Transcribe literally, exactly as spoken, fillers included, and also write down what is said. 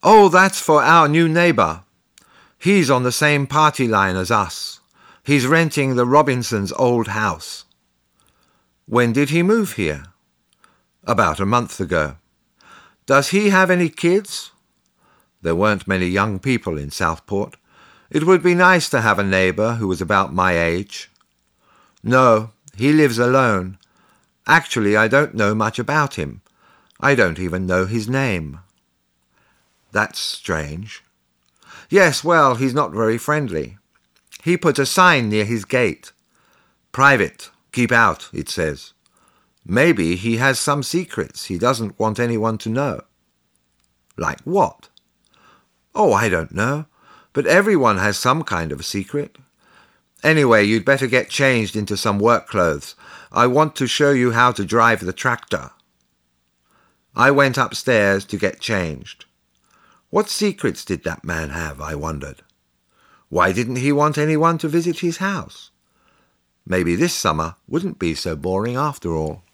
Oh, that's for our new neighbour. He's on the same party line as us. He's renting the Robinsons' old house. When did he move here? About a month ago. Does he have any kids? There weren't many young people in Southport. It would be nice to have a neighbour who was about my age. No, he lives alone. Actually, I don't know much about him. I don't even know his name. That's strange. Yes, well, he's not very friendly. He put a sign near his gate. Private, keep out, it says. Maybe he has some secrets he doesn't want anyone to know. Like what? Oh, I don't know, but everyone has some kind of a secret. Anyway, you'd better get changed into some work clothes. I want to show you how to drive the tractor. I went upstairs to get changed. What secrets did that man have, I wondered. Why didn't he want anyone to visit his house? Maybe this summer wouldn't be so boring after all.